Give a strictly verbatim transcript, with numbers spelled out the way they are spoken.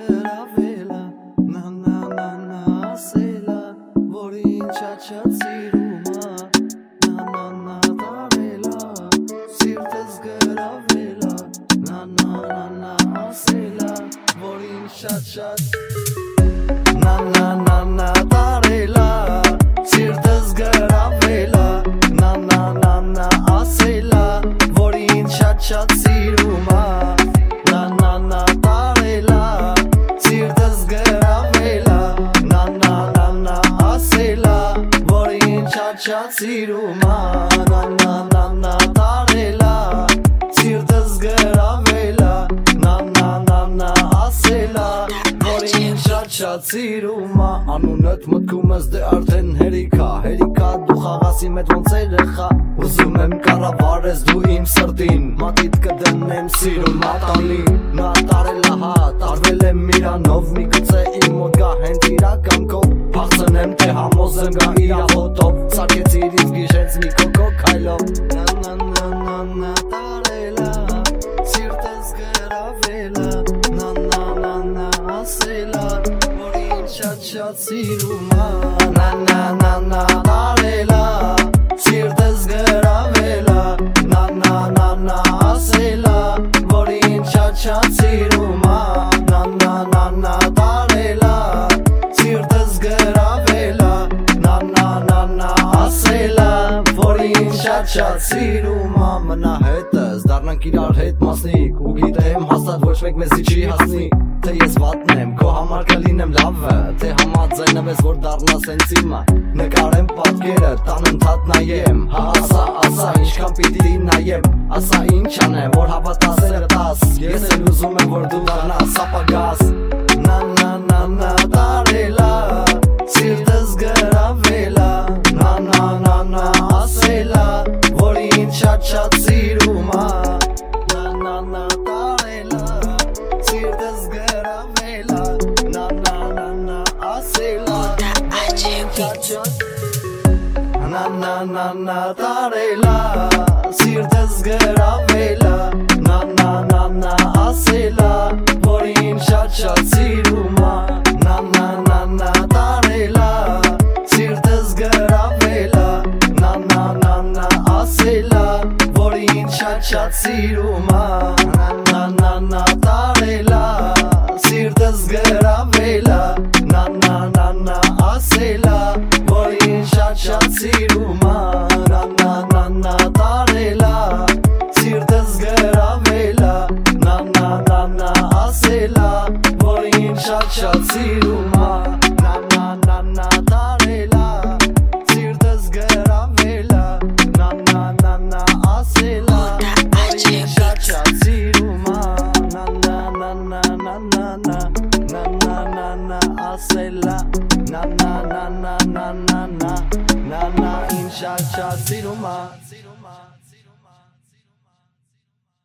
zgravela, na na na na sela, vorin qa ciruma, na na na tarela, sirte zgravela, na na na na sela, vorin qa na na na na tarela, sirte zgravela, na na na na asela, vorin qa ciruma, na na na tarela, sirte zgravela, na na na na asela, vorin qa ciruma, na na na na tarela, sirte zgravela, na na na na asela, vorin qa ciruma. Անունդ մտքում ես դե արդեն հերիքա, հերիքա դու խաղասի մեծ ոնց երեխա, ուզում եմ կառավարես դու իմ սրտին, մատիդ կդնեմ սիրուն մատանին, նա տարելա հա, տարվել եմ իրանով, միգուցե իմ մոտ գա հենց իրական կով, փախցնեմ թե համոզեմ գա իրա հոտով, սարկեցիր ինձ գիշենց մի կոկո քայլով, նա նա նա նա նա տարելա, սիրտս գրավելա, նա նա նա նա ասելա, շատ սիրումա, նա նա նա նա տարելա, սիրտս գրավելա, նա նա նա նա ասելա, որին շատ շատ սիրումա, նա նա նա նա տարելա, սիրտս գրավելա, նա նա նա նա ասելա, որին շատ շատ սիրումա, մնա հետս, դառնանք իրար հետ մասնիկ, ու գիտեմ հաստատ ոչ մեկ մեզի չի հասնի, թե ես վատն եմ, քո համար կլինեմ լավը, թե համաձայնեմ ես որ դառնաս հենց իմը, նկարեմ պատկերը, տան ընդհատ նայեմ, հա ասա, ասա, ինչքան պիտի նայեմ, ասա ինչ անեմ, որ հավատաս երտաս, ես էլ ուզում եմ որ դու դառնաս ապագաս, նա նա նա նա տարելա, սիրտս գրավելա, նա նա նա նա ասելա, որ ինձ շատ շատ սիրում ա, նա նա նա տարելա, սիրտս գրավելա, նա նա նա նա ասելա, na na na na tarela, sirtes gravela, na na na na asela, vorin shat shat siruma, na na na na tarela, sirtes gravela, na na na na asela, vorin shat shat siruma, na na na na tarela, sirtes gravela, na na na na asela, vorin shat shat siruma, na na na na tarela, sirtes gravela, na na na na asela, vorin shat shat siruma, na na na na tarela, sirtes gravela, na na na na asela, vorin shat shat siruma, na na na na na na na na na na na asela, na na na na na na na na na in shat shat siruma.